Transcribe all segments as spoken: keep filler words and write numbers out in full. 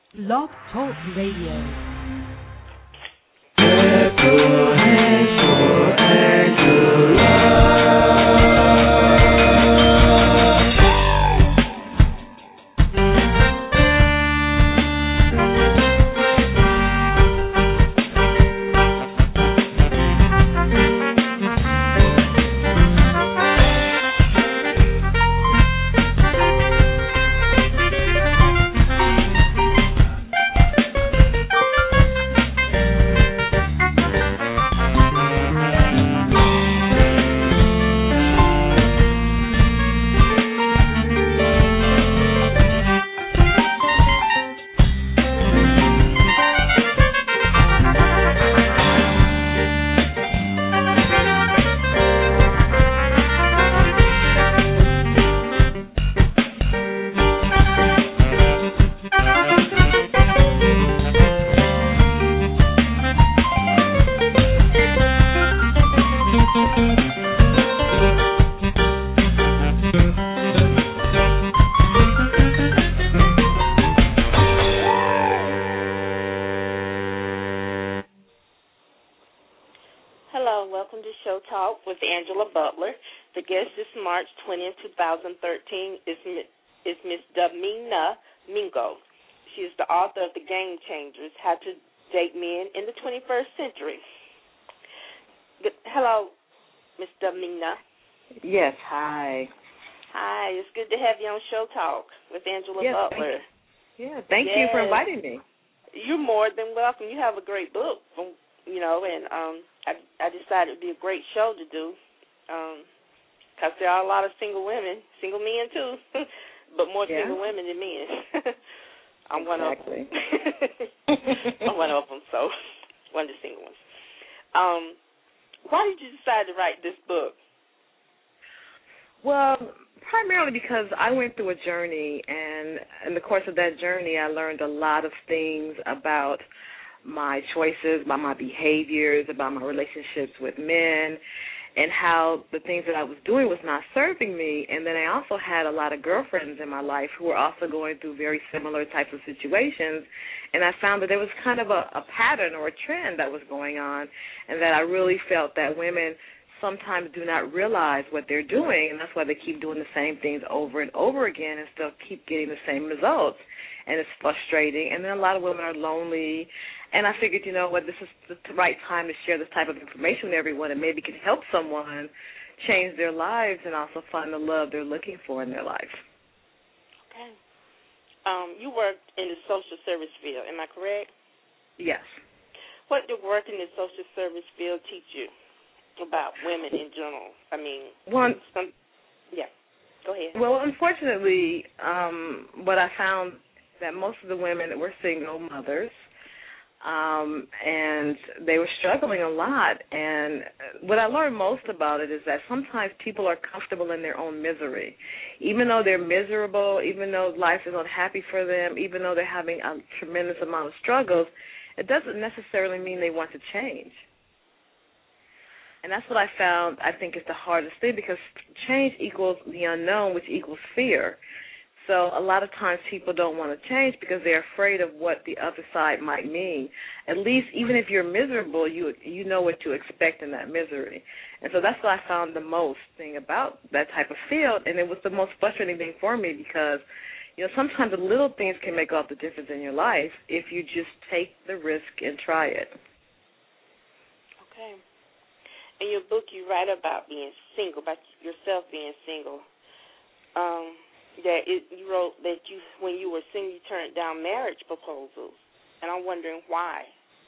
Blog Talk Radio. Clap your hands for Angela. With Angela Butler. The guest this March twentieth, twenty thirteen is is Miss Damina Mingo. She is the author of The Game Changers, How to Date Men in the twenty-first Century. Good, hello, Miss Damina. Yes, hi. Hi, it's good to have you on Show Talk with Angela yes, Butler. Thank you. Yeah, thank yes. you for inviting me. You're more than welcome. You have a great book, you know, and um, I, I decided it would be a great show to do. Because um, there are a lot of single women, single men too, but more yeah. single women than men. I'm exactly. one of them. I'm one of them, so one of the single ones. Um, why did you decide to write this book? Well, primarily because I went through a journey, and in the course of that journey, I learned a lot of things about my choices, about my behaviors, about my relationships with men, and how the things that I was doing was not serving me. And then I also had a lot of girlfriends in my life who were also going through very similar types of situations, and I found that there was kind of a, a pattern or a trend that was going on, and that I really felt that women sometimes do not realize what they're doing, and that's why they keep doing the same things over and over again and still keep getting the same results. And it's frustrating. And then a lot of women are lonely. And I figured, you know what, this is the right time to share this type of information with everyone, and maybe can help someone change their lives and also find the love they're looking for in their life. Okay. Um, you worked in the social service field, am I correct? Yes. What did work in the social service field teach you about women in general? I mean, One, some, yeah, go ahead. Well, unfortunately, um, what I found that most of the women were single mothers, um, and they were struggling a lot. And what I learned most about it is that sometimes people are comfortable in their own misery. Even though they're miserable, even though life is unhappy for them, even though they're having a tremendous amount of struggles, it doesn't necessarily mean they want to change. And that's what I found, I think, is the hardest thing, because change equals the unknown, which equals fear. So a lot of times people don't want to change because they're afraid of what the other side might mean. At least even if you're miserable, you you know what to expect in that misery. And so that's what I found the most thing about that type of field, and it was the most frustrating thing for me because, you know, sometimes the little things can make all the difference in your life if you just take the risk and try it. Okay. In your book, you write about being single, about yourself being single. Um, that it, you wrote that you, when you were single, you turned down marriage proposals, and I'm wondering why.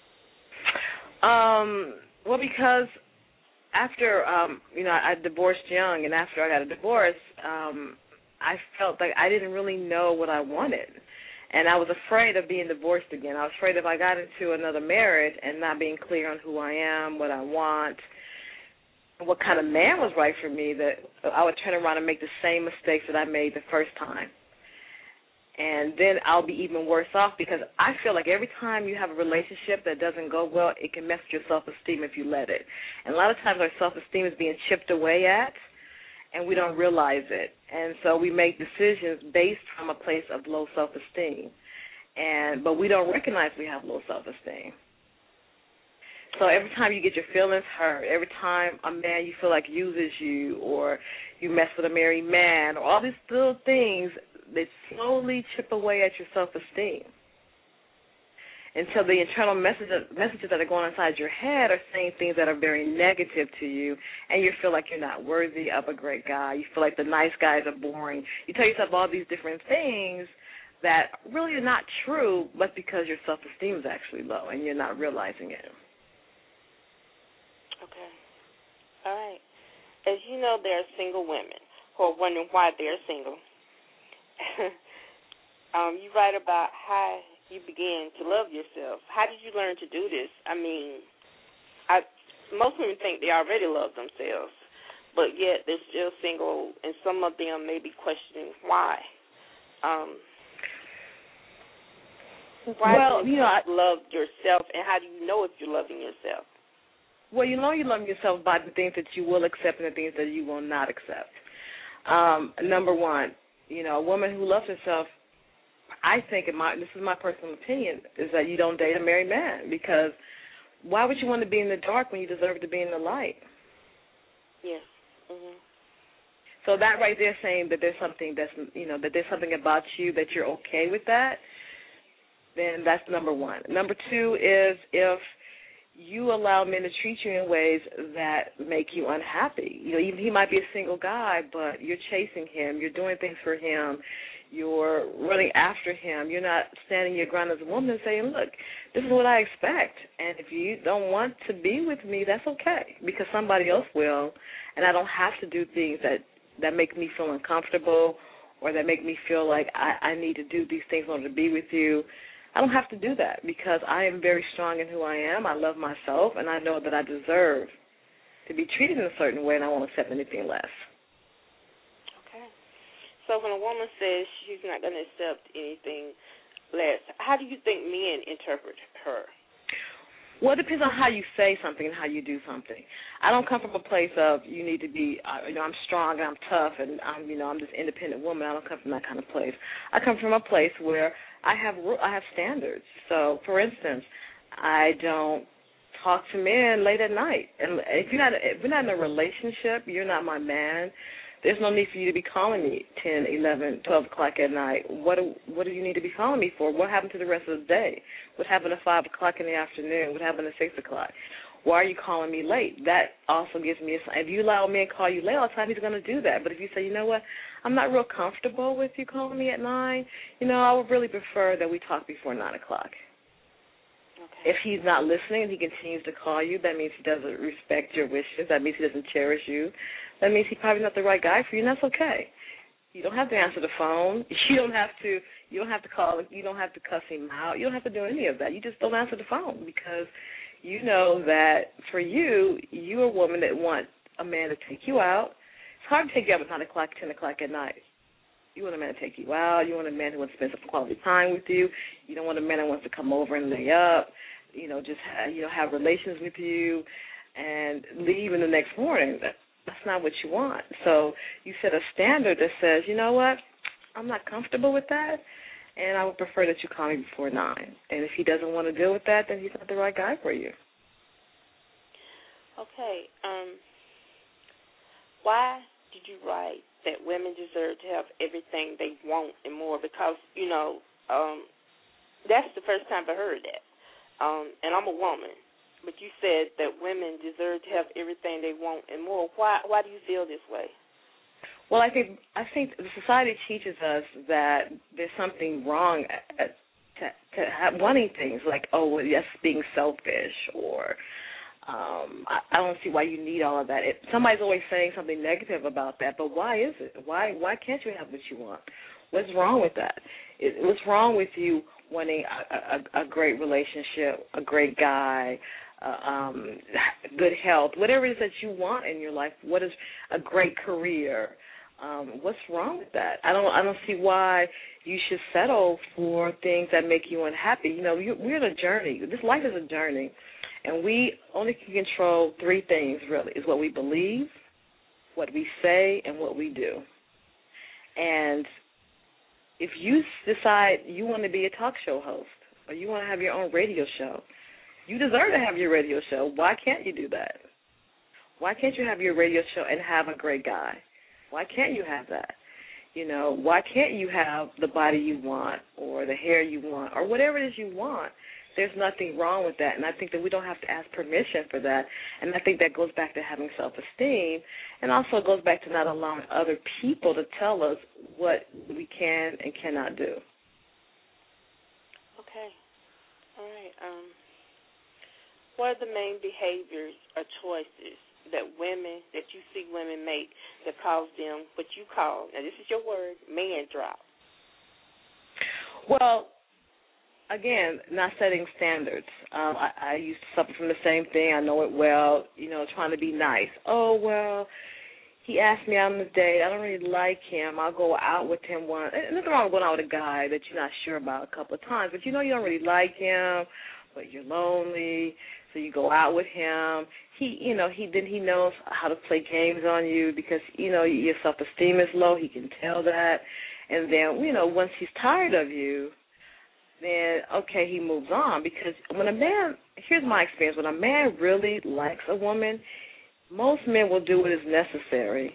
Um, well, because after um, you know, I divorced young, and after I got a divorce, um, I felt like I didn't really know what I wanted. And I was afraid of being divorced again. I was afraid if I got into another marriage and not being clear on who I am, what I want, what kind of man was right for me, that I would turn around and make the same mistakes that I made the first time. And then I'll be even worse off, because I feel like every time you have a relationship that doesn't go well, it can mess with your self-esteem if you let it. And a lot of times our self-esteem is being chipped away at, and we don't realize it. And so we make decisions based from a place of low self-esteem. And and but we don't recognize we have low self-esteem. So every time you get your feelings hurt, every time a man you feel like uses you, or you mess with a married man, or all these little things, they slowly chip away at your self-esteem until the internal messages, messages that are going inside your head are saying things that are very negative to you, and you feel like you're not worthy of a great guy. You feel like the nice guys are boring. You tell yourself all these different things that really are not true, but because your self-esteem is actually low and you're not realizing it. Okay. All right. As you know, there are single women who are wondering why they're single. um, you write about how you began to love yourself. How did you learn to do this? I mean, I most women think they already love themselves, but yet they're still single, and some of them may be questioning why. Um, why well, do you, you know, I, love yourself, and how do you know if you're loving yourself? Well, you know you love yourself by the things that you will accept and the things that you will not accept. Um, number one, you know, a woman who loves herself, I think, in my, this is my personal opinion, is that you don't date a married man, because why would you want to be in the dark when you deserve to be in the light? Yes. Mm-hmm. So that right there saying that there's something that's, you know, that there's something about you that you're okay with that, then that's number one. Number two is if you allow men to treat you in ways that make you unhappy. You know, even he might be a single guy, but you're chasing him, you're doing things for him, you're running after him, you're not standing your ground as a woman and saying, look, this is what I expect, and if you don't want to be with me, that's okay, because somebody else will, and I don't have to do things that, that make me feel uncomfortable or that make me feel like I, I need to do these things in order to be with you. I don't have to do that because I am very strong in who I am. I love myself, and I know that I deserve to be treated in a certain way, and I won't accept anything less. Okay. So when a woman says she's not going to accept anything less, how do you think men interpret her? Well, it depends on how you say something and how you do something. I don't come from a place of you need to be, uh, you know, I'm strong and I'm tough and I'm, you know, I'm this independent woman. I don't come from that kind of place. I come from a place where I have I have standards. So, for instance, I don't talk to men late at night. And if you're not if we're not in a relationship, you're not my man. There's no need for you to be calling me ten, eleven, twelve o'clock at night. What do, what do you need to be calling me for? What happened to the rest of the day? What happened at five o'clock in the afternoon? What happened at six o'clock? Why are you calling me late? That also gives me a sign. If you allow me to call you late all the time, he's going to do that. But if you say, you know what, I'm not real comfortable with you calling me at nine, you know, I would really prefer that we talk before nine o'clock. Okay. If he's not listening and he continues to call you, that means he doesn't respect your wishes. That means he doesn't cherish you. That means he's probably not the right guy for you, and that's okay. You don't have to answer the phone. You don't have to. You don't have to call. You don't have to cuss him out. You don't have to do any of that. You just don't answer the phone because you know that for you, you're a woman that wants a man to take you out. It's hard to take you out at nine o'clock, ten o'clock at night. You want a man to take you out. You want a man who wants to spend some quality time with you. You don't want a man that wants to come over and lay up. You know, just have, you know have relations with you and leave in the next morning. That, that's not what you want. So you set a standard that says, you know what, I'm not comfortable with that, and I would prefer that you call me before nine. And if he doesn't want to deal with that, then he's not the right guy for you. Okay. Um, why did you write that women deserve to have everything they want and more? Because, you know, um, that's the first time I heard that. Um, and I'm a woman, but you said that women deserve to have everything they want and more. Why Why do you feel this way? Well, I think I think the society teaches us that there's something wrong at, to, to have wanting things like, oh, well, yes, being selfish, or um, I, I don't see why you need all of that. It, somebody's always saying something negative about that, but why is it? Why Why can't you have what you want? What's wrong with that? It, what's wrong with you wanting a, a, a great relationship, a great guy, uh, um, good health, whatever it is that you want in your life? What is a great career? Um, what's wrong with that? I don't. I don't see why you should settle for things that make you unhappy. You know, you, we're in a journey. This life is a journey, and we only can control three things. Really, is what we believe, what we say, and what we do. And if you decide you want to be a talk show host or you want to have your own radio show, you deserve to have your radio show. Why can't you do that? Why can't you have your radio show and have a great guy? Why can't you have that? You know, why can't you have the body you want or the hair you want or whatever it is you want? There's nothing wrong with that, and I think that we don't have to ask permission for that, and I think that goes back to having self-esteem, and also goes back to not allowing other people to tell us what we can and cannot do. Okay. All right. Um, what are the main behaviors or choices that women, that you see women make that cause them what you call, now this is your word, man drop? Well, again, not setting standards. Um, I, I used to suffer from the same thing. I know it well, you know, trying to be nice. Oh, well, he asked me out on a date. I don't really like him. I'll go out with him once. And nothing wrong with going out with a guy that you're not sure about a couple of times, but you know you don't really like him, but you're lonely, so you go out with him. He, you know, he then he knows how to play games on you because, you know, your self-esteem is low. He can tell that. And then, you know, once he's tired of you, then, okay, he moves on. Because when a man, here's my experience, when a man really likes a woman, most men will do what is necessary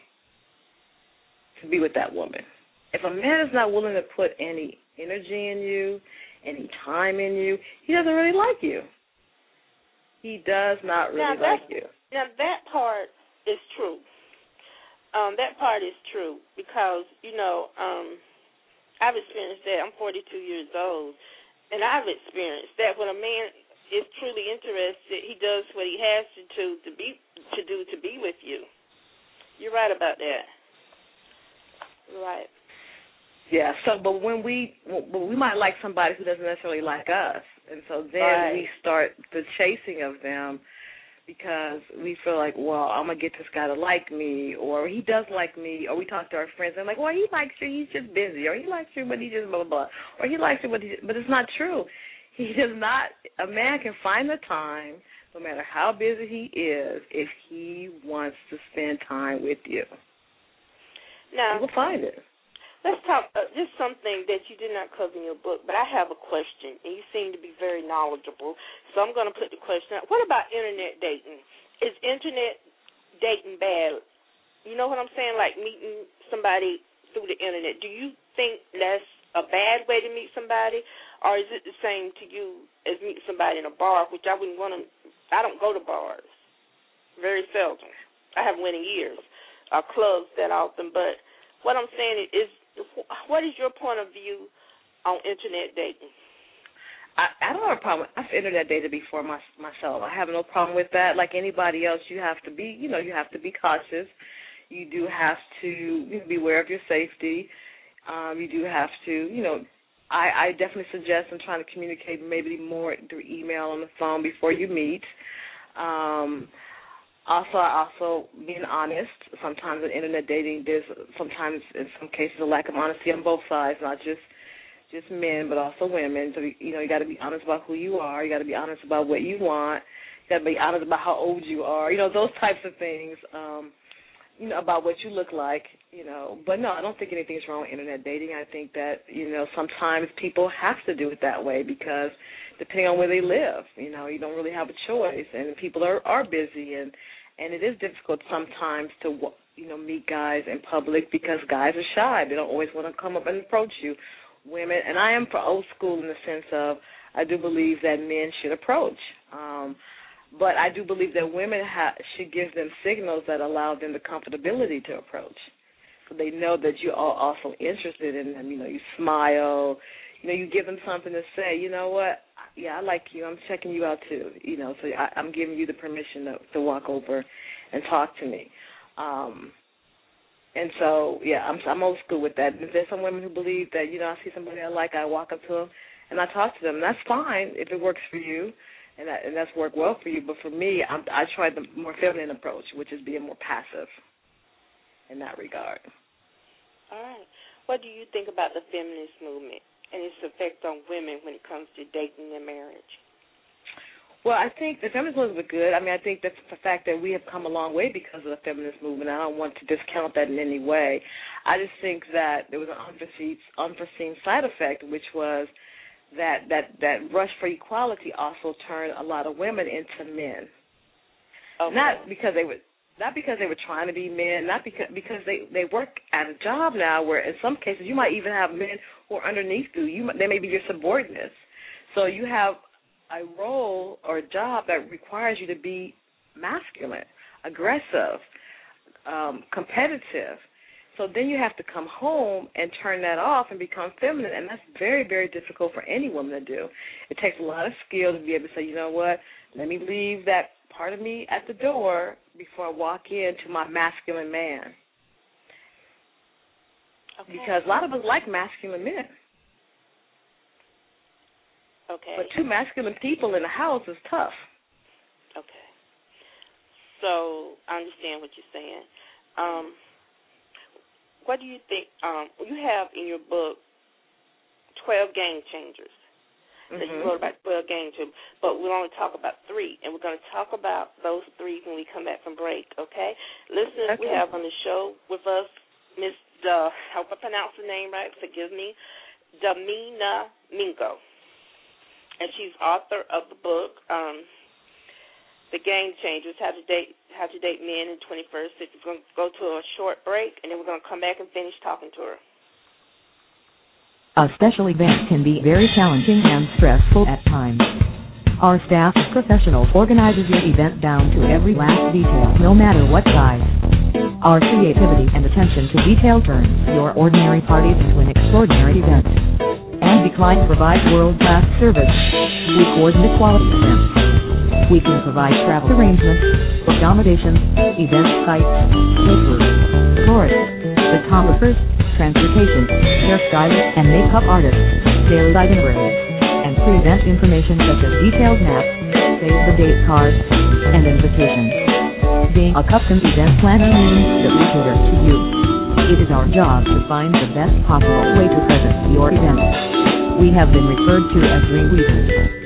to be with that woman. If a man is not willing to put any energy in you, any time in you, he doesn't really like you. He does not really now like you. Now, that part is true. Um, that part is true because, you know, um, I've experienced that. I'm forty-two years old, and I've experienced that when a man is truly interested, he does what he has to do to be to do to be with you. You're right about that. You're right. Yeah. So, but when we well, we might like somebody who doesn't necessarily like us, and so then right. we start the chasing of them because we feel like, well, I'm gonna get this guy to like me, or he does like me, or we talk to our friends and like, well, he likes you, he's just busy, or he likes you, but he just blah blah blah, or he likes you, but he, but it's not true. He does not. A man can find the time, no matter how busy he is, if he wants to spend time with you. Now, he will find it. Let's talk, uh, just something that you did not cover in your book, but I have a question, and you seem to be very knowledgeable, so I'm going to put the question out. What about Internet dating? Is Internet dating bad? You know what I'm saying, like meeting somebody through the Internet. Do you think that's a bad way to meet somebody, or is it the same to you as meeting somebody in a bar, which I wouldn't want to, I don't go to bars, very seldom. I haven't went in years, or clubs that often, but what I'm saying is, what is your point of view on Internet dating? I, I don't have a problem. I've Internet dated before my, myself. I have no problem with that. Like anybody else, you have to be, you know, you have to be cautious. You do have to you know, be aware of your safety. Um, you do have to, you know, I, I definitely suggest in trying to communicate maybe more through email on the phone before you meet. Um, Also, also being honest. Sometimes in Internet dating, there's sometimes in some cases a lack of honesty on both sides, not just just men, but also women. So you know, you got to be honest about who you are. You got to be honest about what you want. You got to be honest about how old you are. You know, those types of things. Um, you know, about what you look like. You know, but no, I don't think anything's wrong with Internet dating. I think that you know sometimes people have to do it that way because depending on where they live, you know, you don't really have a choice, and people are, are busy, and, and it is difficult sometimes to, you know, meet guys in public because guys are shy. They don't always want to come up and approach you. Women, and I am for old school in the sense of I do believe that men should approach, um, but I do believe that women ha- should give them signals that allow them the comfortability to approach, so they know that you're also interested in them. You know, you smile. You know, you give them something to say, you know what, yeah, I like you. I'm checking you out too. You know, so I, I'm giving you the permission to, to walk over and talk to me. Um, and so, yeah, I'm, I'm old school with that. And there's some women who believe that, you know, I see somebody I like, I walk up to them and I talk to them. And that's fine if it works for you and, that, and that's worked well for you. But for me, I'm, I try the more feminine approach, which is being more passive in that regard. All right. What do you think about the feminist movement and its effect on women when it comes to dating and marriage? Well, I think the feminist movement was good. I mean, I think that's the fact that we have come a long way because of the feminist movement. I don't want to discount that in any way. I just think that there was an unforeseen, unforeseen side effect, which was that, that, that rush for equality also turned a lot of women into men. Okay. Not because they were not because they were trying to be men, not because because they, they work at a job now where in some cases you might even have men who are underneath you. You they may be your subordinates. So you have a role or a job that requires you to be masculine, aggressive, um, competitive. So then you have to come home and turn that off and become feminine, and that's very, very difficult for any woman to do. It takes a lot of skill to be able to say, you know what, let me leave that part of me at the door before I walk into my masculine man. Okay. Because a lot of us like masculine men. Okay. But two masculine people in the house is tough. Okay. So I understand what you're saying. Um, what do you think? Um, you have in your book twelve game changers. Mm-hmm. That you wrote about twelve game changers, but we'll only talk about three, and we're going to talk about those three when we come back from break, okay? Listeners, okay. We have on the show with us Miss, uh, I hope I pronounced the name right, forgive me, Damina Mingo. And she's author of the book, um, The Game Changers, How to Date How to Date Men in the twenty-first century. We're going to go to a short break, and then we're going to come back and finish talking to her. A special event can be very challenging and stressful at times. Our staff of professionals organizes your event down to every last detail, no matter what size. Our creativity and attention to detail turns your ordinary parties into an extraordinary event. And Decline provides world-class service. We coordinate quality events. We can provide travel arrangements, accommodations, event sites, caterers, tourists, photographers, transportation, hairstylists and makeup artists, sales itineraries, and pre-event information such as detailed maps, save-the-date cards, and invitations. Being a custom event planner means that we cater to you. It is our job to find the best possible way to present your event. We have been referred to as Dreamweavers.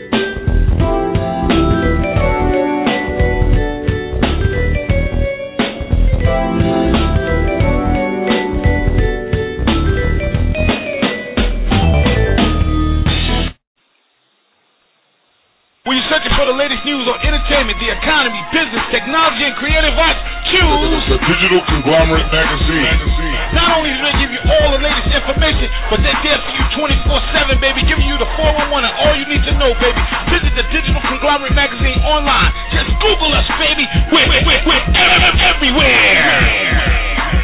When you're searching for the latest news on entertainment, the economy, business, technology, and creative arts, choose the Digital Conglomerate Magazine. Not only do they give you all the latest information, but they're there for you twenty-four seven, baby, giving you the four one one and all you need to know, baby. Visit the Digital Conglomerate Magazine online. Just Google us, baby. We're, we're, we're everywhere.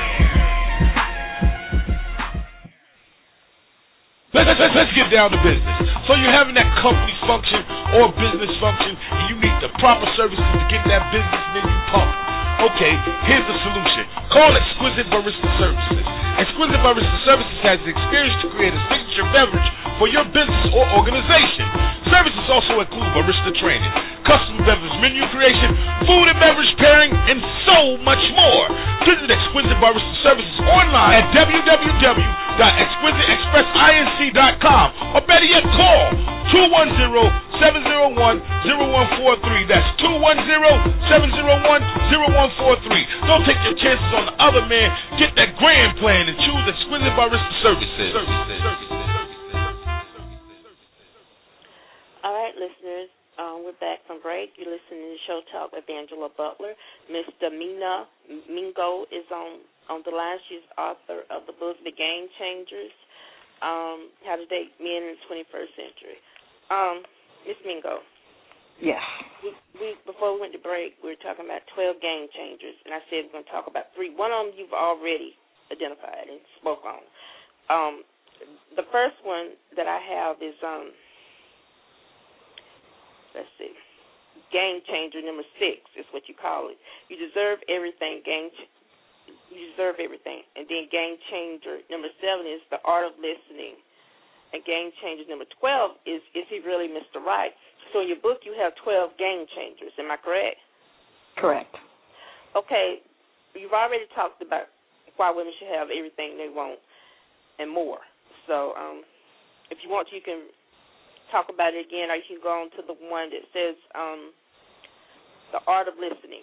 Let's, let's, let's get down to business. So you're having that company function or business function, and you need the proper services to get that business menu pumped. Okay, here's the solution. Call Exquisite Barista Services. Exquisite Barista Services has the experience to create a signature beverage for your business or organization. Services also include barista training, custom beverage menu creation, food and beverage pairing, and so much more. Visit Exquisite Barista Services online at w w w dot exquisite express inc dot com or better yet call two one zero, seven zero one, zero one four three. That's two one zero, seven zero one, zero one four three. Don't take your chances on the other man. Get that grand plan and choose Exquisite Barista Services. All right, listeners, um, we're back from break. You're listening to Show Talk with Angela Butler. Miss Damina Mingo is on, on the line. She's author of the book, The Game Changers, um, How to Date Men in the twenty-first century. Um, Miss Mingo. Yes. We, we, before we went to break, we were talking about twelve game changers, and I said we're going to talk about three. One of them you've already identified and spoke on. Um, the first one that I have is, um, let's see, game changer number six is what you call it. You deserve everything, game ch- you deserve everything. And then game changer number seven is the art of listening. And game changer number twelve is, is he really Mister Right? So in your book you have twelve game changers. Am I correct? Correct. Okay, you've already talked about why women should have everything they want and more. So um, if you want to, you can talk about it again, or you can go on to the one that says um, the art of listening.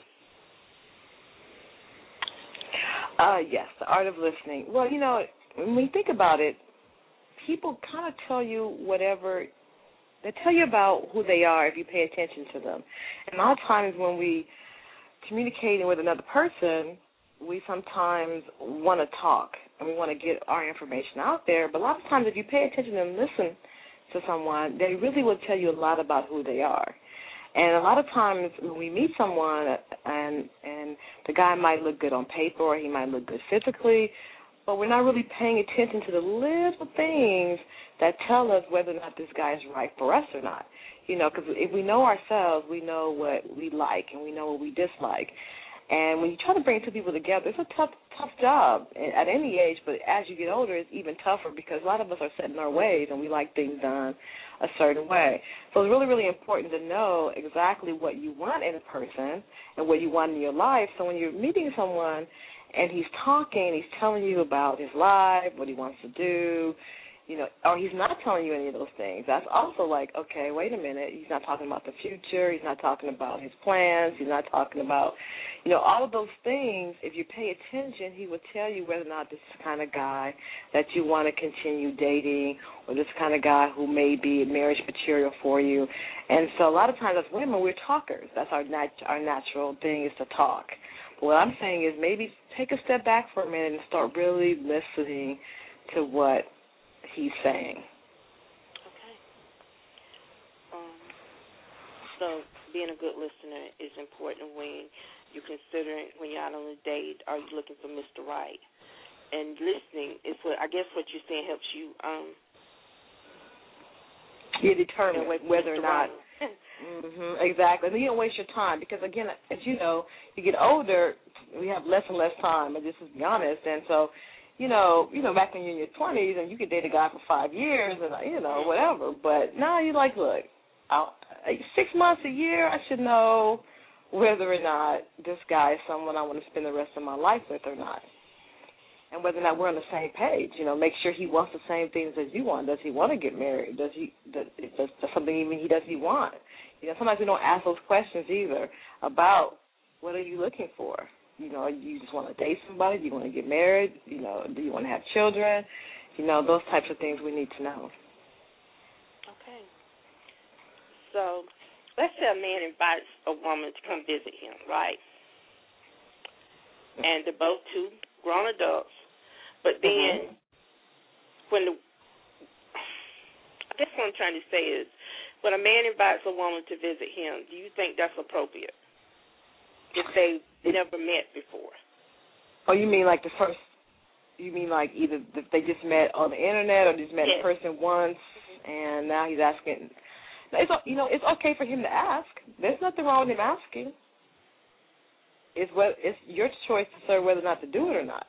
Uh, yes, the art of listening. Well, you know, when we think about it, people kind of tell you whatever, they tell you about who they are if you pay attention to them. And a lot of times when we communicating with another person, we sometimes want to talk and we want to get our information out there. But a lot of times if you pay attention and listen to someone, they really will tell you a lot about who they are. And a lot of times when we meet someone and and the guy might look good on paper or he might look good physically, but we're not really paying attention to the little things that tell us whether or not this guy is right for us or not. You know, because if we know ourselves, we know what we like and we know what we dislike. And when you try to bring two people together, it's a tough, tough job at any age, but as you get older, it's even tougher because a lot of us are set in our ways and we like things done a certain way. So it's really, really important to know exactly what you want in a person and what you want in your life. So when you're meeting someone and he's talking, he's telling you about his life, what he wants to do, you know, or he's not telling you any of those things. That's also like, okay, wait a minute. He's not talking about the future. He's not talking about his plans. He's not talking about, you know, all of those things. If you pay attention, he will tell you whether or not this is the kind of guy that you want to continue dating or this kind of guy who may be marriage material for you. And so a lot of times as women, we're talkers. That's our nat- our natural thing is to talk. But what I'm saying is maybe take a step back for a minute and start really listening to what he's saying. Okay. Um, so being a good listener is important when you're considering, when you're out on a date, are you looking for Mister Right? And listening is what, I guess what you're saying helps you um, you determine whether or not. Right. Mm-hmm, exactly. And you don't waste your time because, again, as you know, you get older, we have less and less time, and just to be honest. And so, you know, you know, back when you're in your twenties and you could date a guy for five years and, you know, whatever. But now you're like, look, I'll, six months, a year, I should know whether or not this guy is someone I want to spend the rest of my life with or not. And whether or not we're on the same page, you know, make sure he wants the same things as you want. Does he want to get married? Does he, does, does something even he does he want? You know, sometimes we don't ask those questions either about what are you looking for. You know, you just want to date somebody? Do you want to get married? You know, do you want to have children? You know, those types of things we need to know. Okay. So let's say a man invites a woman to come visit him, right? And they're both two grown adults. But then mm-hmm. when the, I guess what I'm trying to say is when a man invites a woman to visit him, do you think that's appropriate? If they never met before. Oh, you mean like the first, you mean like either if they just met on the internet or just met yes. in person once and now he's asking. It's, you know, it's okay for him to ask. There's nothing wrong with him asking. It's, what, it's your choice to say whether or not to do it or not.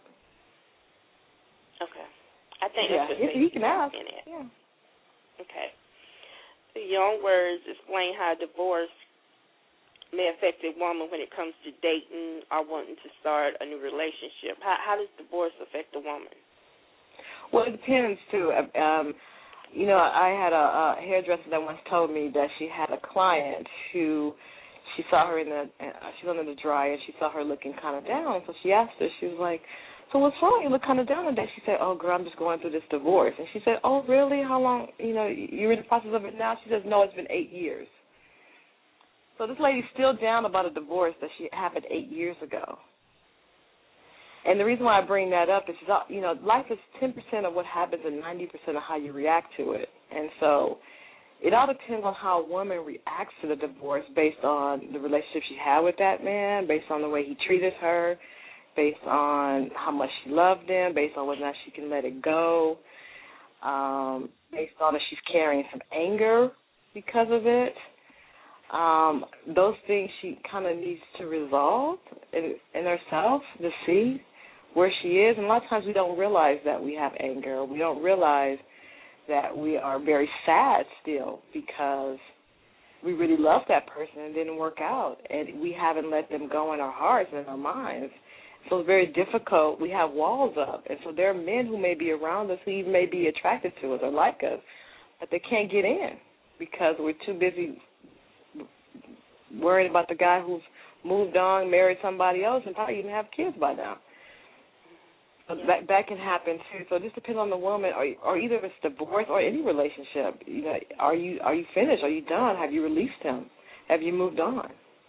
Okay. I think yeah, that's just he can ask. In it. Yeah. Okay. In your own words, explain how divorce may affect a woman when it comes to dating or wanting to start a new relationship. How, how does divorce affect a woman? Well, it depends, too. Um, you know, I had a, a hairdresser that once told me that she had a client who she saw her in the, uh, she was under the dryer, and she saw her looking kind of down. So she asked her, she was like, so what's wrong? You look kind of down today. She said, oh, girl, I'm just going through this divorce. And she said, oh, really? How long? You know, you're in the process of it now? She says, no, it's been eight years. So this lady's still down about a divorce that she happened eight years ago. And the reason why I bring that up is, you know, life is ten percent of what happens and ninety percent of how you react to it. And so it all depends on how a woman reacts to the divorce based on the relationship she had with that man, based on the way he treated her, based on how much she loved him, based on whether or not she can let it go, um, based on if she's carrying some anger because of it. Um, those things she kind of needs to resolve in, in herself to see where she is. And a lot of times we don't realize that we have anger. We don't realize that we are very sad still because we really love that person and it didn't work out. And we haven't let them go in our hearts and in our minds. So it's very difficult. We have walls up. And so there are men who may be around us who even may be attracted to us or like us, but they can't get in because we're too busy worrying about the guy who's moved on, married somebody else, and probably even have kids by now. So that that can happen too. So it just depends on the woman, or, or either if it's divorce or any relationship. You know, are you are you finished? Are you done? Have you released him? Have you moved on?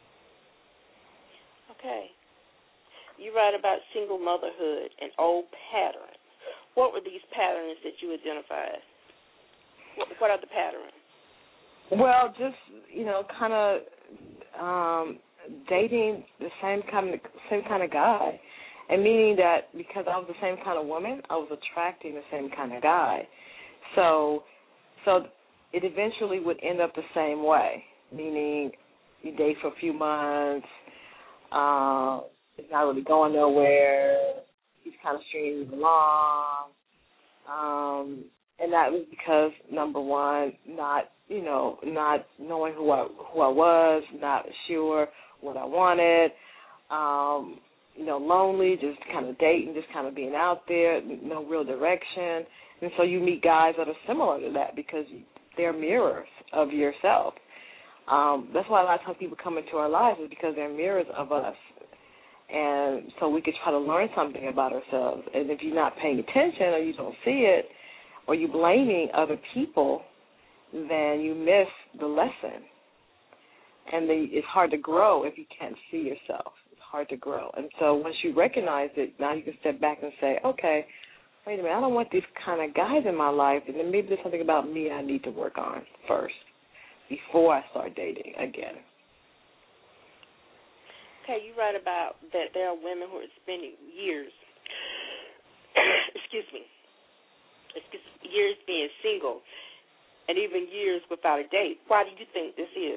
Okay. You write about single motherhood and old patterns. What were these patterns that you identified? What, what are the patterns? Well, just, you know, kind of um, dating the same kind of same kind of guy, and meaning that because I was the same kind of woman, I was attracting the same kind of guy. So, so it eventually would end up the same way, meaning you date for a few months, uh, it's not really going nowhere, he's kind of stringing you along, um, and that was because, number one, not, you know, not knowing who I, who I was, not sure what I wanted, um, you know, lonely, just kind of dating, just kind of being out there, no real direction. And so you meet guys that are similar to that because they're mirrors of yourself. Um, that's why a lot of times people come into our lives is because they're mirrors of us. And so we could try to learn something about ourselves. And if you're not paying attention or you don't see it or you're blaming other people, then you miss the lesson. And the, it's hard to grow if you can't see yourself. It's hard to grow. And so once you recognize it, now you can step back and say, okay, wait a minute, I don't want these kind of guys in my life, and then maybe there's something about me I need to work on first before I start dating again. Okay, you write about that there are women who are spending years, excuse me, excuse, years being single, and even years without a date. Why do you think this is?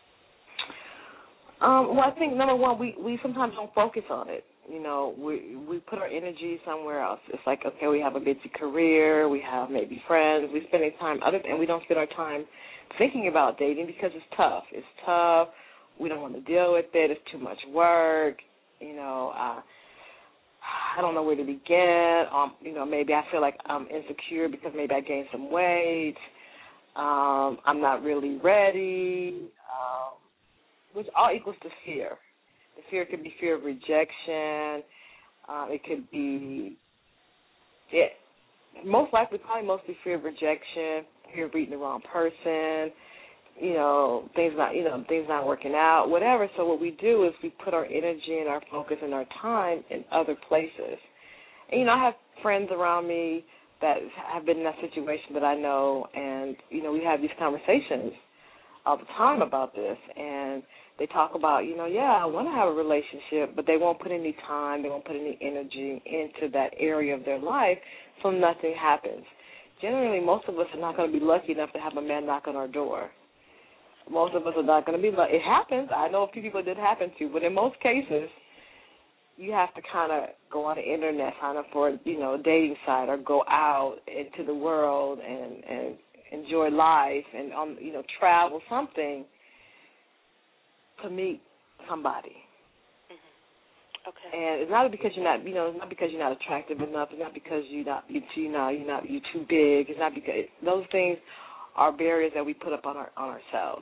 Um, well, I think, number one, we, we sometimes don't focus on it. You know, we we put our energy somewhere else. It's like, okay, we have a busy career, we have maybe friends, we spend time, other, and we don't spend our time thinking about dating because it's tough. It's tough. We don't want to deal with it. It's too much work. You know, uh, I don't know where to begin. Um, you know, maybe I feel like I'm insecure because maybe I gained some weight. Um, I'm not really ready, um, which all equals to fear. The fear could be fear of rejection. Uh, it could be, it, most likely, probably mostly fear of rejection, fear of meeting the wrong person. You know, things not, you know, things not working out, whatever. So what we do is we put our energy and our focus and our time in other places. And, you know, I have friends around me that have been in that situation that I know, and, you know, we have these conversations all the time about this, and they talk about, you know, yeah, I want to have a relationship, but they won't put any time, they won't put any energy into that area of their life, so nothing happens. Generally, most of us are not going to be lucky enough to have a man knock on our door. Most of us are not going to be lucky. It happens. I know a few people it did happen to, but in most cases, you have to kind of go on the internet, sign up for, you know, a dating site, or go out into the world and, and enjoy life and, um, you know, travel, something to meet somebody. Mm-hmm. Okay. And it's not because you're not, you know, it's not because you're not attractive enough. It's not because you're not, you too, know, you're not, you're too big. It's not because those things are barriers that we put up on our on ourselves.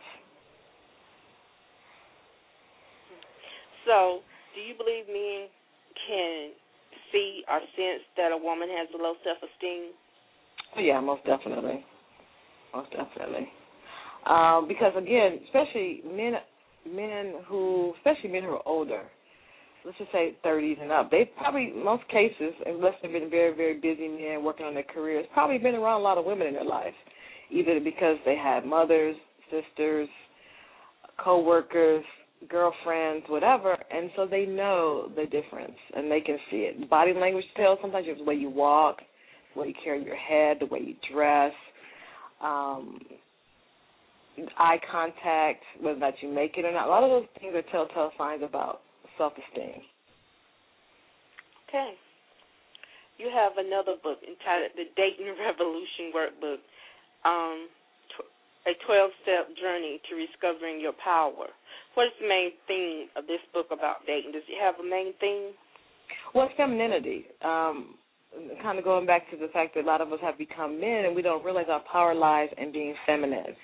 So, do you believe men can see or sense that a woman has a low self-esteem? Oh, yeah, most definitely. Most definitely. Um, because, again, especially men men who, especially men who are older, let's just say thirties and up, they probably, most cases, unless they've been very, very busy men working on their careers, probably been around a lot of women in their life, either because they had mothers, sisters, co-workers, girlfriends, whatever, and so they know the difference, and they can see it. Body language tells sometimes the way you walk, the way you carry your head, the way you dress, um, eye contact, whether that you make it or not. A lot of those things are telltale signs about self-esteem. Okay. You have another book entitled The Dating Revolution Workbook, um, a twelve-step journey to discovering your power. What is the main theme of this book about dating? Does it have a main theme? Well, it's femininity. Um, kind of going back to the fact that a lot of us have become men and we don't realize our power lies in being feminine.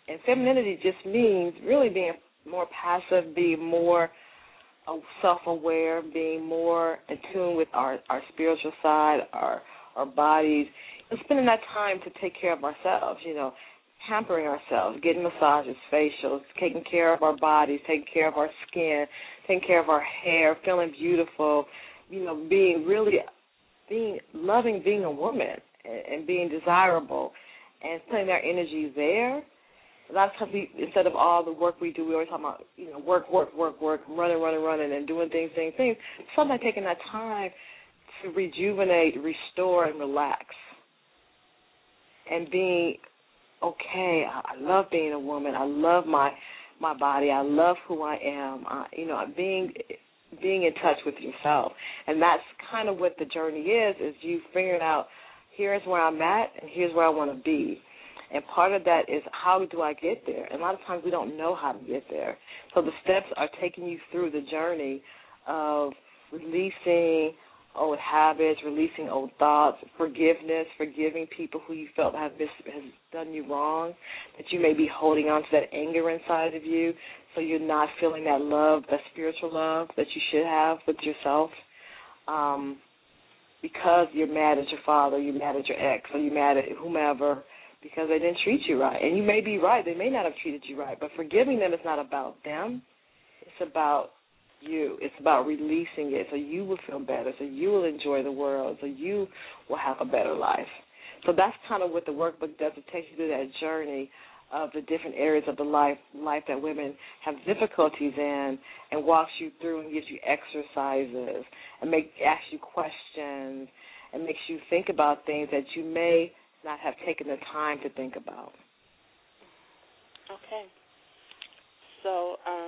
And femininity just means really being more passive, being more uh, self-aware, being more in tune with our, our spiritual side, our our bodies, and spending that time to take care of ourselves, you know, pampering ourselves, getting massages, facials, taking care of our bodies, taking care of our skin, taking care of our hair, feeling beautiful, you know, being really, being, loving being a woman and, and being desirable and putting our energy there. A lot of times, we, instead of all the work we do, we always talk about, you know, work, work, work, work, running, running, running, and doing things, things, things. Sometimes taking that time to rejuvenate, restore, and relax, and being okay. I, I love being a woman. I love my my body. I love who I am. I, you know, being being in touch with yourself, and that's kind of what the journey is. Is you figuring out, here's where I'm at, and here's where I want to be. And part of that is, how do I get there? And a lot of times we don't know how to get there. So the steps are taking you through the journey of releasing old habits, releasing old thoughts, forgiveness, forgiving people who you felt have, mis- have done you wrong, that you may be holding on to that anger inside of you, so you're not feeling that love, that spiritual love that you should have with yourself. Um, because you're mad at your father, you're mad at your ex, or you're mad at whomever, because they didn't treat you right. And you may be right. They may not have treated you right. But forgiving them is not about them. It's about you. It's about releasing it so you will feel better, so you will enjoy the world, so you will have a better life. So that's kind of what the workbook does. It takes you through that journey of the different areas of the life life that women have difficulties in, and walks you through and gives you exercises and make asks you questions and makes you think about things that you may not have taken the time to think about. Okay. So um,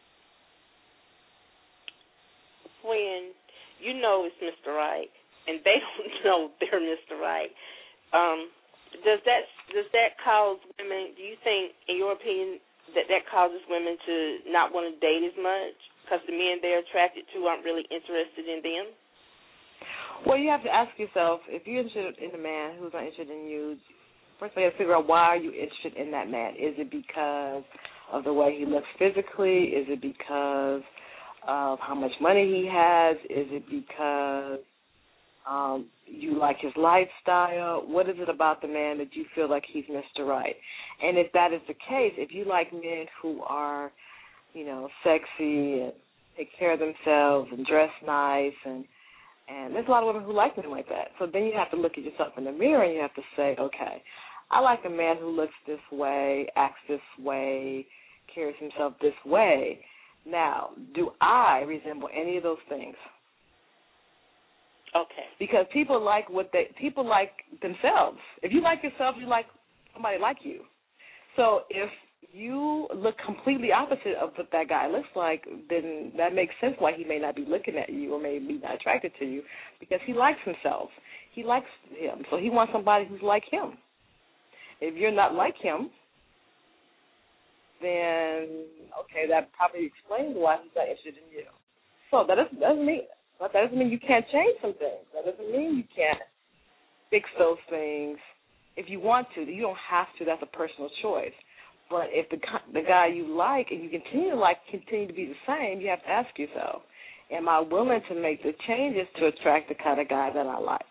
when you know it's Mister Right and they don't know they're Mister Right, um, does that does that cause women, do you think, in your opinion, that that causes women to not want to date as much because the men they're attracted to aren't really interested in them? Well, you have to ask yourself, if you're interested in a man who's not interested in you, first of all, you have to figure out, why are you interested in that man? Is it because of the way he looks physically? Is it because of how much money he has? Is it because um, you like his lifestyle? What is it about the man that you feel like he's Mister Right? And if that is the case, if you like men who are, you know, sexy and take care of themselves and dress nice, and And there's a lot of women who like men like that. So then you have to look at yourself in the mirror and you have to say, okay, I like a man who looks this way, acts this way, carries himself this way. Now, do I resemble any of those things? Okay. Because people like what they people like themselves. If you like yourself, you like somebody like you. So if you look completely opposite of what that guy looks like, then that makes sense why he may not be looking at you or may be not attracted to you, because he likes himself. He likes him. So he wants somebody who's like him. If you're not like him, then, okay, that probably explains why he's not interested in you. So that doesn't, doesn't mean that doesn't mean you can't change some things. That doesn't mean you can't fix those things if you want to. You don't have to. That's a personal choice. But if the the guy you like and you continue to like continue to be the same, you have to ask yourself, am I willing to make the changes to attract the kind of guy that I like?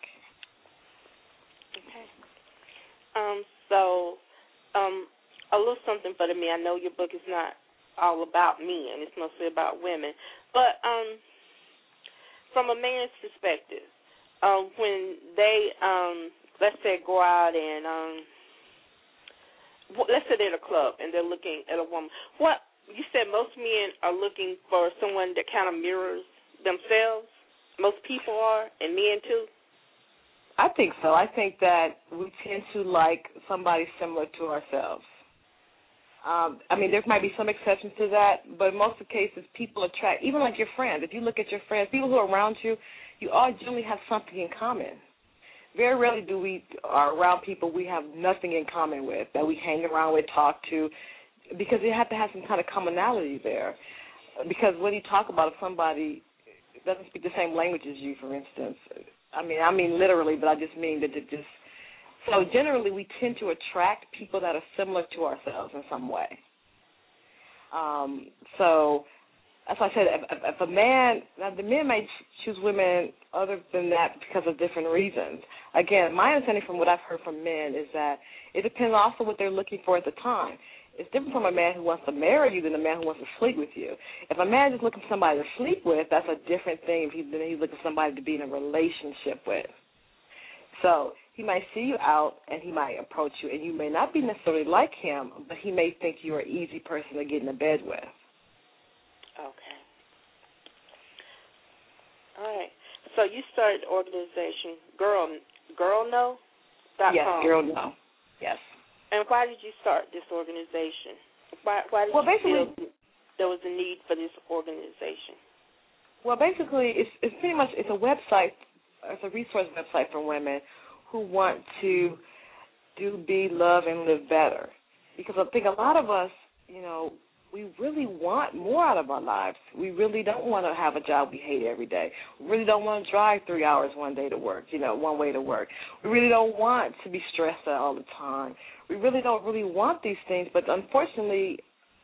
Okay. Um. So, um, a little something for the men. I know your book is not all about men; it's mostly about women. But um, from a man's perspective, um, when they um, let's say go out and um. let's say they're at a club and they're looking at a woman. What you said, most men are looking for someone that kind of mirrors themselves. Most people are, and men too. I think so. I think that we tend to like somebody similar to ourselves. Um, I mean, there might be some exceptions to that, but in most of the cases, people attract, even like your friends. If you look at your friends, people who are around you, you all generally have something in common. Very rarely do we are around people we have nothing in common with, that we hang around with, talk to, because you have to have some kind of commonality there. Because when you talk about if somebody doesn't speak the same language as you, for instance, I mean, I mean literally, but I just mean that it just So generally, we tend to attract people that are similar to ourselves in some way. Um, so, as I said, if, if a man, now the men may choose women other than that because of different reasons. Again, my understanding from what I've heard from men is that it depends also what they're looking for at the time. It's different from a man who wants to marry you than a man who wants to sleep with you. If a man is looking for somebody to sleep with, that's a different thing than he's looking for somebody to be in a relationship with. So he might see you out and he might approach you, and you may not be necessarily like him, but he may think you're an easy person to get in the bed with. Okay. All right. So you started the organization Girl Girl No dot com. Yes, Girl No. Yes. And why did you start this organization? Why, why did well, you basically, feel there was a need for this organization? Well, basically, it's it's pretty much it's a website, it's a resource website for women who want to do, be, love, and live better. Because I think a lot of us, you know, we really want more out of our lives. We really don't want to have a job we hate every day. We really don't want to drive three hours one day to work, you know, one way to work. We really don't want to be stressed out all the time. We really don't really want these things, but unfortunately,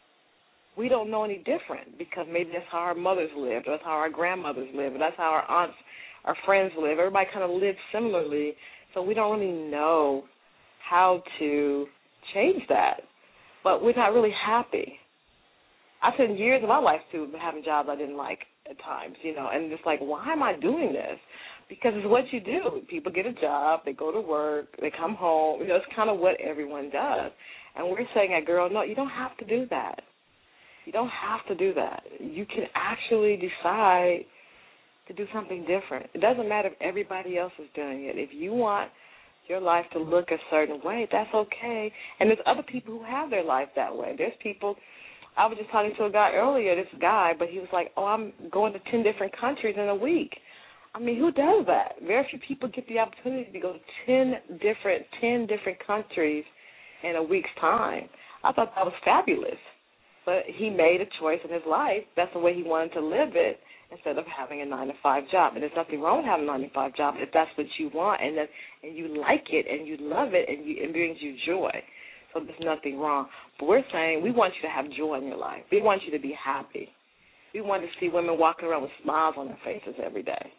we don't know any different because maybe that's how our mothers lived, or that's how our grandmothers lived, or that's how our aunts, our friends live. Everybody kind of lives similarly, so we don't really know how to change that. But we're not really happy. I spent years of my life, too, having jobs I didn't like at times, you know, and just like, why am I doing this? Because it's what you do. People get a job, they go to work, they come home. You know, it's kind of what everyone does. And we're saying, at Girl, no, you don't have to do that. You don't have to do that. You can actually decide to do something different. It doesn't matter if everybody else is doing it. If you want your life to look a certain way, that's okay. And there's other people who have their life that way. There's people, I was just talking to a guy earlier, this guy, but he was like, oh, I'm going to ten different countries in a week. I mean, who does that? Very few people get the opportunity to go to ten different, ten different countries in a week's time. I thought that was fabulous. But he made a choice in his life. That's the way he wanted to live it instead of having a nine to five job. And there's nothing wrong with having a nine to five job if that's what you want and that, and you like it and you love it and you, it brings you joy. So there's nothing wrong. But we're saying we want you to have joy in your life. We want you to be happy. We want to see women walking around with smiles on their faces every day.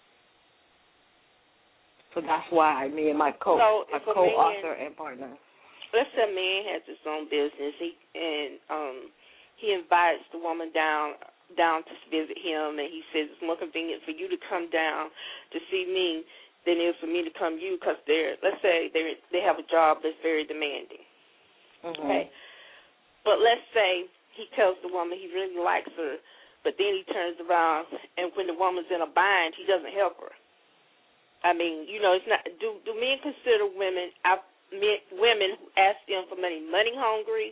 So that's why me and my co so my co-author and partner. Let's say a man has his own business, he and um, he invites the woman down down to visit him, and he says it's more convenient for you to come down to see me than it is for me to come you, because they're let's say they they have a job that's very demanding. Mm-hmm. Okay, but let's say he tells the woman he really likes her, but then he turns around and when the woman's in a bind, he doesn't help her. I mean, you know, it's not. Do do men consider women, I, men, women who ask them for money, money hungry,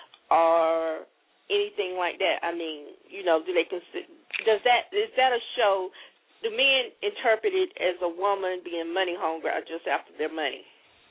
or anything like that? I mean, you know, do they consider? Does that is that a show? Do men interpret it as a woman being money hungry or just after their money?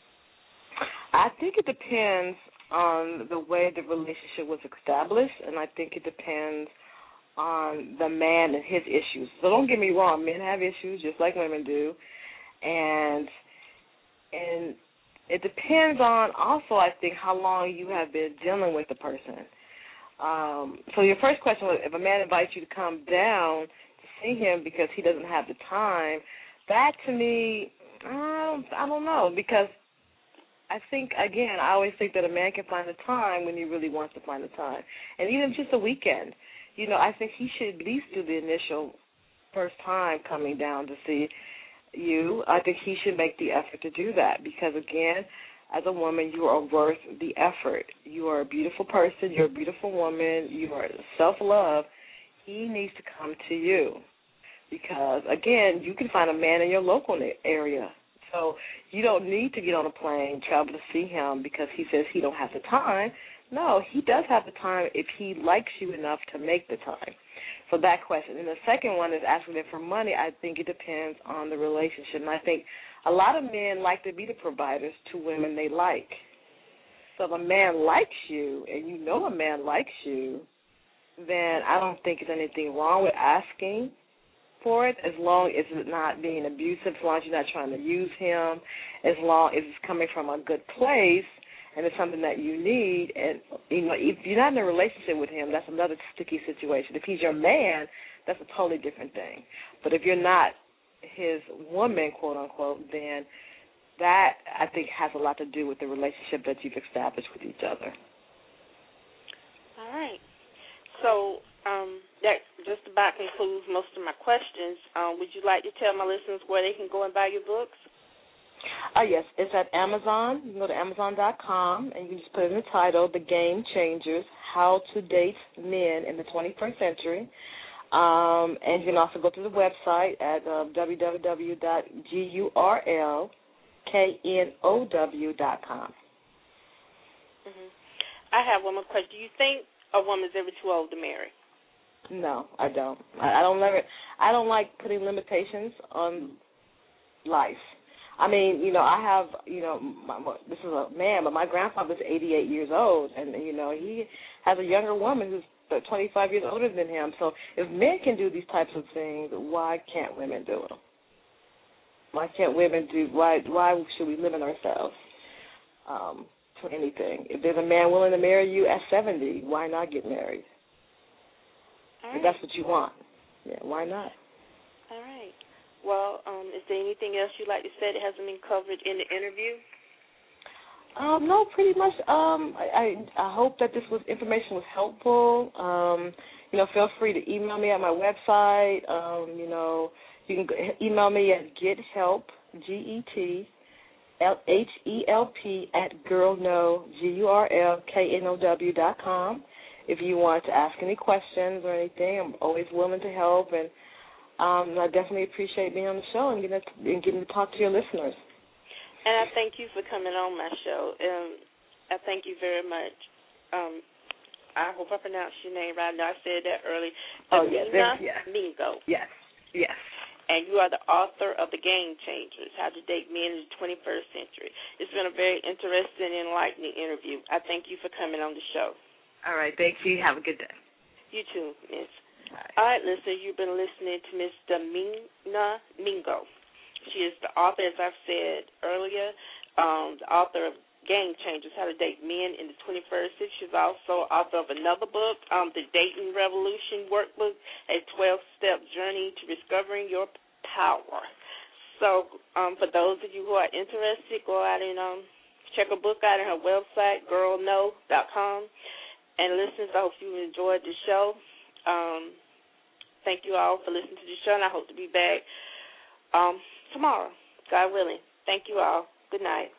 I think it depends on the way the relationship was established, and I think it depends on the man and his issues. So don't get me wrong, men have issues just like women do. And and it depends on also, I think, how long you have been dealing with the person. Um, so your first question was, if a man invites you to come down to see him because he doesn't have the time, that to me, I don't, I don't know, because I think, again, I always think that a man can find the time when he really wants to find the time. And even just a weekend, you know, I think he should at least do the initial first time coming down to see you. I think he should make the effort to do that because, again, as a woman, you are worth the effort. You are a beautiful person. You're a beautiful woman. You are self-love. He needs to come to you because, again, you can find a man in your local area. So you don't need to get on a plane, travel to see him because he says he don't have the time. No, he does have the time if he likes you enough to make the time. So that question. And the second one is asking them for money. I think it depends on the relationship. And I think a lot of men like to be the providers to women they like. So if a man likes you and you know a man likes you, then I don't think there's anything wrong with asking for it, as long as it's not being abusive, as long as you're not trying to use him, as long as it's coming from a good place and it's something that you need. And, you know, if you're not in a relationship with him, that's another sticky situation. If he's your man, that's a totally different thing. But if you're not his woman, quote unquote, then that, I think, has a lot to do with the relationship that you've established with each other. All right. So um, that just about concludes most of my questions. Um, would you like to tell my listeners where they can go and buy your books? Uh, yes, it's at Amazon. You can go to Amazon dot com, and you can just put in the title, The Game Changers, How to Date Men in the twenty-first Century. Um, and you can also go to the website at uh, w w w dot gurlknow dot com. Mm-hmm. I have one more question. Do you think a woman's ever too old to marry? No, I don't. I, I don't let it, I don't like putting limitations on life. I mean, you know, I have, you know, my, this is a man, but my grandfather's eighty-eight years old, and, you know, he has a younger woman who's twenty-five years older than him. So if men can do these types of things, why can't women do them? Why can't women do, why Why should we limit ourselves um, to anything? If there's a man willing to marry you at seventy, why not get married? All right. If that's what you want. Yeah, why not? All right. Well, um, is there anything else you'd like to say that hasn't been covered in the interview? Um, no, pretty much. Um, I, I I hope that this was information was helpful. Um, you know, feel free to email me at my website. Um, you know, you can go, email me at gethelp, G E T H E L P at gurlknow, G U R L K N O W dot com. If you want to ask any questions or anything, I'm always willing to help, and um, I definitely appreciate being on the show and getting to, and getting to talk to your listeners. And I thank you for coming on my show. Um, I thank you very much. Um, I hope I pronounced your name right. Now I said that early. Oh, yes. Damina Yes. Mingo. Yes. Yes. And you are the author of The Game Changers, How to Date Men in the twenty-first Century. It's been a very interesting and enlightening interview. I thank you for coming on the show. All right. Thank you. Have a good day. You too, Miss. All right. All right, listeners, you've been listening to Miss Damina Mingo. She is the author, as I've said earlier, um, the author of Game Changers, How to Date Men in the twenty-first Century. She's also author of another book, um, The Dating Revolution Workbook, a twelve-step journey to discovering your power. So um, for those of you who are interested, go out and um, check her book out on her website, gurl know dot com. And listeners, I hope you enjoyed the show. Um, thank you all for listening to the show, and I hope to be back um, tomorrow, God willing. Thank you all. Good night.